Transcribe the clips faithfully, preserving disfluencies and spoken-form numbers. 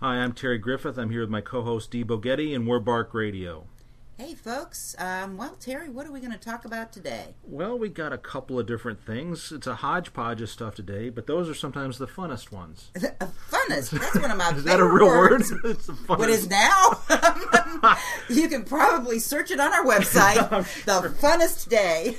Hi, I'm Terry Griffith. I'm here with my co-host Dee Bogetti, and we're Bark Radio. Hey, folks. Um, well, Terry, what are we going to talk about today? Well, we got a couple of different things. It's a hodgepodge of stuff today, but those are sometimes the funnest ones. The funnest? That's one of my favorite Is that a real words. word? It's the funnest. What is now? You can probably search it on our website. The funnest day.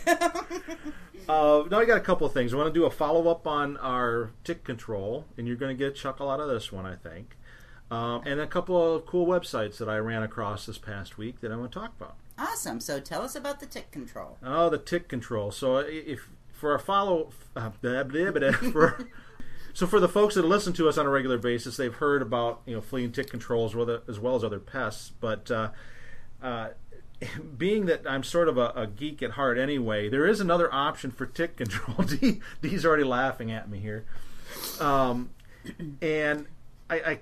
Uh, now I got a couple of things. I want to do a follow-up on our tick control, and you're going to get a chuckle out of this one, I think. Um, and a couple of cool websites that I ran across this past week that I want to talk about. Awesome. So tell us about the tick control. Oh, the tick control. So if for a follow, uh, blah, blah, blah, for, so for the folks that listen to us on a regular basis, they've heard about you know flea and tick controls as well as other pests. But uh, uh, being that I'm sort of a, a geek at heart anyway, there is another option for tick control. Dee, Dee's already laughing at me here, um, and I. I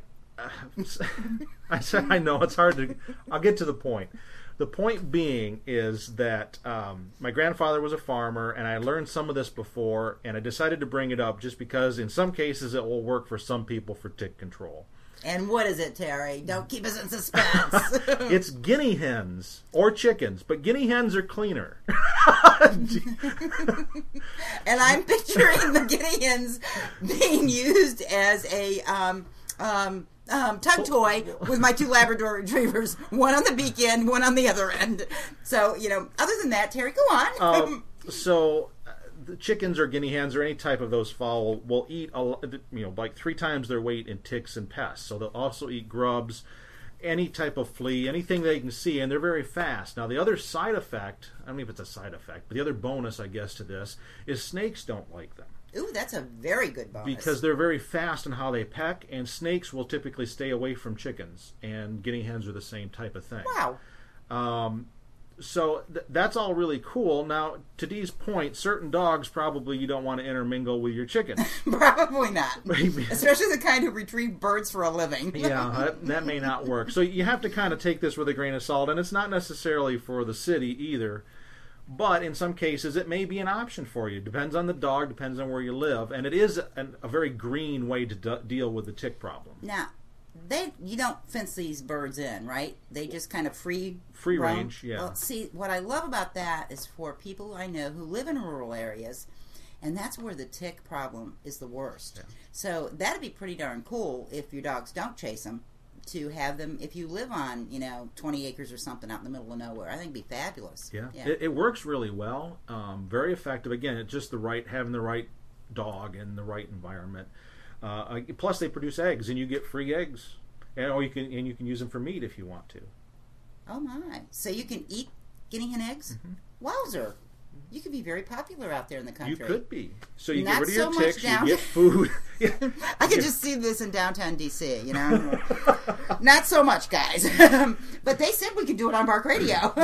I said I know it's hard to. I'll get to the point. The point being is that um, my grandfather was a farmer, and I learned some of this before, and I decided to bring it up just because in some cases it will work for some people for tick control. And what is it, Terry? Don't keep us in suspense. It's guinea hens or chickens, but guinea hens are cleaner. And I'm picturing the guinea hens being used as a um, um, Um, tug toy with my two Labrador retrievers, one on the beak end, one on the other end. So, you know, other than that, Terry, go on. um, so, uh, the chickens or guinea hens or any type of those fowl will eat, a, you know, like three times their weight in ticks and pests. So they'll also eat grubs, any type of flea, anything they can see, and they're very fast. Now, the other side effect, I don't know if it's a side effect, but the other bonus, I guess, to this is snakes don't like them. Ooh, that's a very good bonus. Because they're very fast in how they peck, and snakes will typically stay away from chickens, and guinea hens are the same type of thing. Wow. Um, so th- that's all really cool. Now, to Dee's point, certain dogs probably you don't want to intermingle with your chickens. Probably not. Maybe. Especially the kind who retrieve birds for a living. Yeah, that, that may not work. So you have to kind of take this with a grain of salt, and it's not necessarily for the city either. But in some cases, it may be an option for you. Depends on the dog, depends on where you live, and it is an, a very green way to d- deal with the tick problem. Now, they you don't fence these birds in, right? They just kind of free free roam. range. Yeah. Well, see, what I love about that is for people I know who live in rural areas, and that's where the tick problem is the worst. Yeah. So that'd be pretty darn cool if your dogs don't chase them. To have them, if you live on, you know, twenty acres or something out in the middle of nowhere, I think it'd be fabulous. Yeah, yeah. It, it works really well. Um, very effective. Again, it's just the right having the right dog in the right environment. Uh, plus, they produce eggs, and you get free eggs, and or you can and you can use them for meat if you want to. Oh my! So you can eat guinea hen eggs? Mm-hmm. Wowzer! You could be very popular out there in the country. You could be. So you Not get rid of so your ticks, down- you get food. Yeah. I could just see this in downtown D C, you know? Not so much, guys. But they said we could do it on Bark Radio.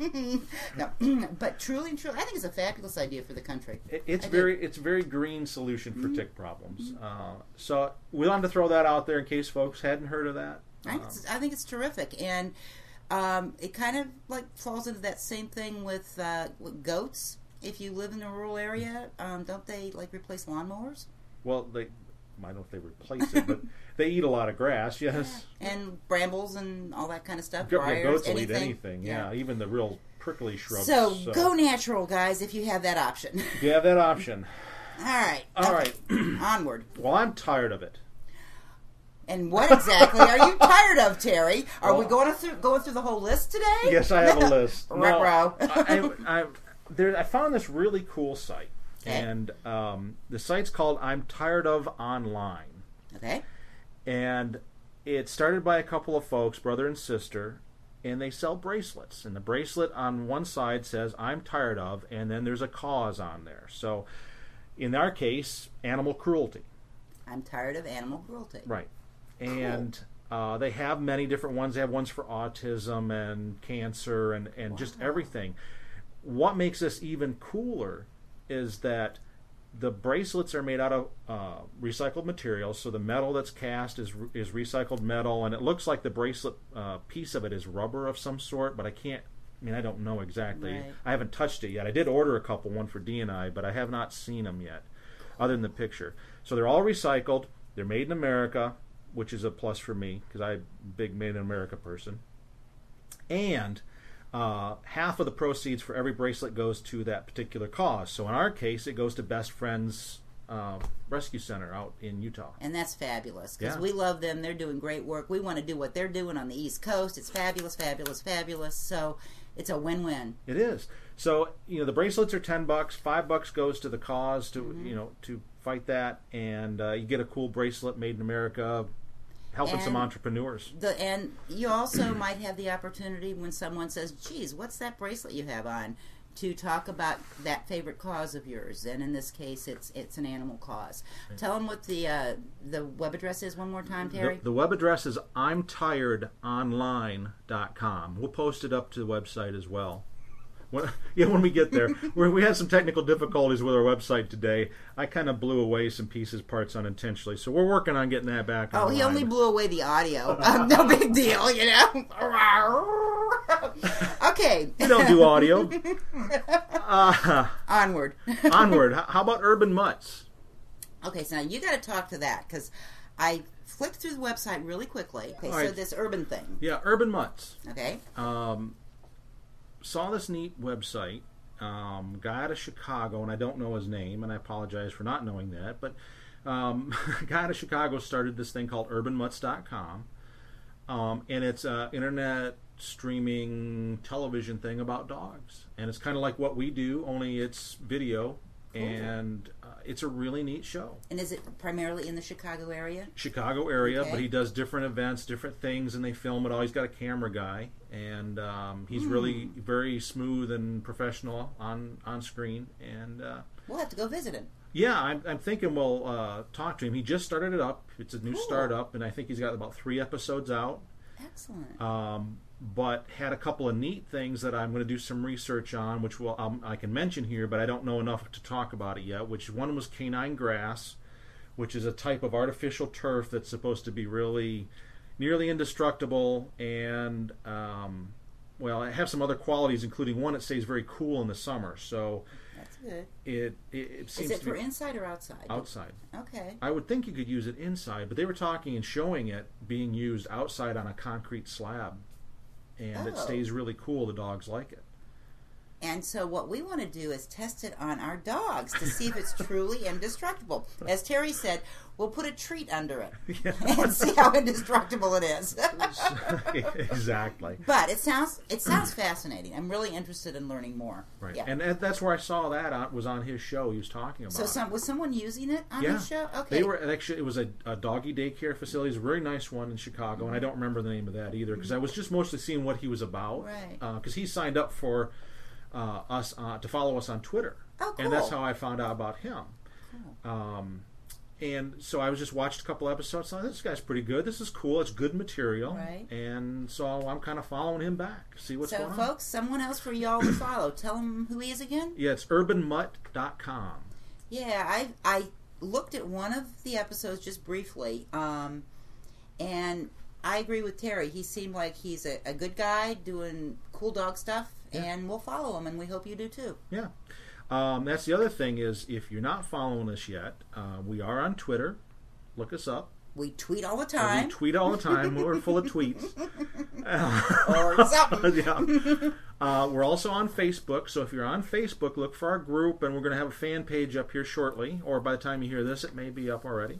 No. But truly and truly, I think it's a fabulous idea for the country. It, it's I very do. it's a very green solution for Mm-hmm. tick problems. Mm-hmm. Uh, so we wanted to throw that out there in case folks hadn't heard of that. I think, it's, I think it's terrific. And um, it kind of like falls into that same thing with, uh, with goats. If you live in a rural area, um, don't they like replace lawnmowers? Well, they I don't know if they replace it, but they eat a lot of grass. Yes, yeah. And brambles and all that kind of stuff. Go, Briars, yeah, goats will anything. eat anything. Yeah. yeah, even the real prickly shrubs. So, so go natural, guys, if you have that option. If you have that option. All right. All okay. right. Onward. Well, I'm tired of it. And what exactly are you tired of, Terry? Are well, we going through going through the whole list today? Yes, I have a list. Ruh-roh. No, I, I, I, there, I found this really cool site, okay. and um, the site's called I'm Tired of Online. Okay. And it's started by a couple of folks, brother and sister, and they sell bracelets. And the bracelet on one side says I'm tired of, and then there's a cause on there. So, in our case, animal cruelty. I'm tired of animal cruelty. Right. And cool. uh, they have many different ones. They have ones for autism and cancer and, and wow. just everything. What makes this even cooler is that the bracelets are made out of uh, recycled materials. So the metal that's cast is is recycled metal, and it looks like the bracelet uh, piece of it is rubber of some sort, but I can't, I mean, I don't know exactly. Right. I haven't touched it yet. I did order a couple, one for Dee and I, but I have not seen them yet, other than the picture. So they're all recycled. They're made in America. which is a plus for me because I'm a big Made in America person. And uh, half of the proceeds for every bracelet goes to that particular cause. So in our case, it goes to Best Friends uh, Rescue Center out in Utah. And that's fabulous because Yeah. we love them. They're doing great work. We want to do what they're doing on the East Coast. It's fabulous, fabulous, fabulous. So it's a win-win. It is. So, you know, the bracelets are ten bucks. Five bucks goes to the cause to, Mm-hmm. you know, to fight that. And uh, you get a cool bracelet made in America, helping some And entrepreneurs. The and you also might have the opportunity when someone says, "Geez, what's that bracelet you have on?" to talk about that favorite cause of yours. And in this case, it's it's an animal cause. Tell them what the uh, the web address is one more time, Terry. The, the web address is I'm tired online dot com. We'll post it up to the website as well. When, yeah, when we get there. We're, we had some technical difficulties with our website today. I kind of blew away some pieces, parts unintentionally. So we're working on getting that back Oh, online. he only blew away the audio. Um, no big deal, you know. Okay. You don't do audio. Uh, Onward. onward. How about Urban Mutts? Okay, so now you got to talk to that because I flipped through the website really quickly. Okay, All so right. this urban thing. Yeah, Urban Mutts. Okay. Um, saw this neat website. Um, guy out of Chicago, and I don't know his name, and I apologize for not knowing that. But um, a guy out of Chicago started this thing called urban mutts dot com, um, and it's an internet streaming television thing about dogs. And it's kind of like what we do, only it's video, and uh, it's a really neat show. And is it primarily in the Chicago area? Chicago area, Okay. but he does different events, different things, and they film it all. He's got a camera guy, and um, he's Hmm. really very smooth and professional on on screen. And uh, We'll have to go visit him. yeah, I'm, I'm thinking we'll uh, talk to him. He just started it up. It's a new Cool. startup, and I think he's got about three episodes out. Excellent. Um, but had a couple of neat things that I'm going to do some research on, which will um, I can mention here, but I don't know enough to talk about it yet. Which one was canine grass, which is a type of artificial turf that's supposed to be really nearly indestructible and um, well, it have some other qualities, including one, it stays very cool in the summer. So That's good. it it, it seems Is it to for be inside or outside? outside. Okay. I would think you could use it inside, but they were talking and showing it being used outside on a concrete slab, and it Oh. stays really cool. The dogs like it. And so what we want to do is test it on our dogs to see if it's truly indestructible. As Terry said, we'll put a treat under it Yeah. and see how indestructible it is. Exactly. But it sounds it sounds fascinating. I'm really interested in learning more. Right, Yeah. and that- that's where I saw that on, was on his show. He was talking about So it. some was someone using it on Yeah. his show? Okay. They were actually. It was a, a doggy daycare facility. It's a very nice one in Chicago, and I don't remember the name of that either because I was just mostly seeing what he was about. Right. Because he signed up for uh, us uh, to follow us on Twitter, Oh, and that's cool. how I found out about him. Cool. Um, and so I was just watched a couple episodes. Thought, this guy's pretty good. This is cool. It's good material. Right. And so I'm kind of following him back. See what's So going on. folks, someone else for y'all to follow. Tell them who he is again. Yeah, it's urban mutt dot com. Yeah, I I looked at one of the episodes just briefly, um, and I agree with Terry. He seemed like he's a, a good guy doing cool dog stuff, Yeah. and we'll follow him, and we hope you do too. Yeah. Um, that's the other thing is if you're not following us yet, uh, we are on Twitter. Look us up. We tweet all the Uh, time. We tweet all the time. We're full of tweets. Or something. Yeah. Uh, we're also on Facebook. So if you're on Facebook, look for our group, and we're going to have a fan page up here shortly. Or by the time you hear this, it may be up already.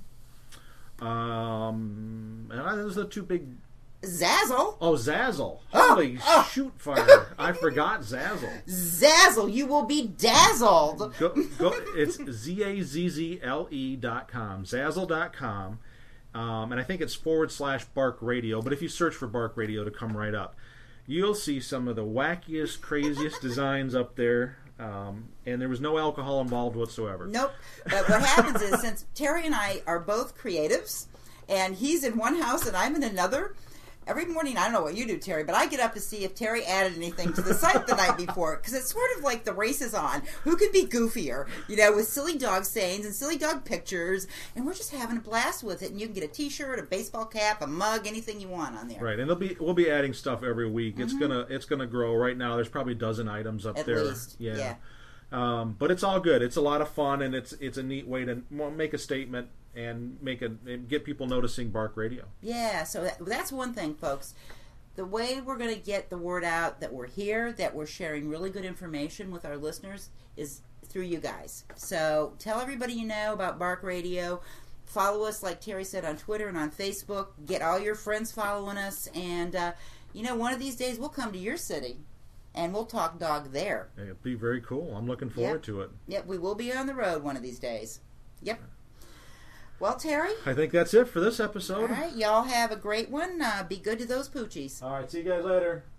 Um, and I, those are the two big. Zazzle. Oh, Zazzle! Oh, Holy oh. shoot fire! I forgot Zazzle. Zazzle, you will be dazzled. Go, go, it's Z A Z Z L E dot com, Zazzle dot com. Um, and I think it's forward slash Bark Radio. But if you search for Bark Radio to come right up, you'll see some of the wackiest, craziest designs up there. Um, and there was no alcohol involved whatsoever. Nope. But what happens is, since Terry and I are both creatives, and he's in one house and I'm in another, every morning, I don't know what you do, Terry, but I get up to see if Terry added anything to the site the night before. Because it's sort of like the race is on. Who can be goofier? You know, with silly dog sayings and silly dog pictures. And we're just having a blast with it. And you can get a t-shirt, a baseball cap, a mug, anything you want on there. Right, and they'll be we'll be adding stuff every week. It's gonna it's gonna grow. Right now, there's probably a dozen items up At there. least, yeah. Um, but it's all good. It's a lot of fun, and it's it's a neat way to mo- make a statement and make a and get people noticing Bark Radio. Yeah, so that, that's one thing, folks. The way we're going to get the word out that we're here, that we're sharing really good information with our listeners, is through you guys. So tell everybody you know about Bark Radio. Follow us, like Terry said, on Twitter and on Facebook. Get all your friends following us. And, uh, you know, one of these days we'll come to your city and we'll talk dog there. It'll be very cool. I'm looking forward yep. to it. Yep, we will be on the road one of these days. Yep. Well, Terry? I think that's it for this episode. All right, y'all have a great one. Uh, be good to those poochies. All right, see you guys later.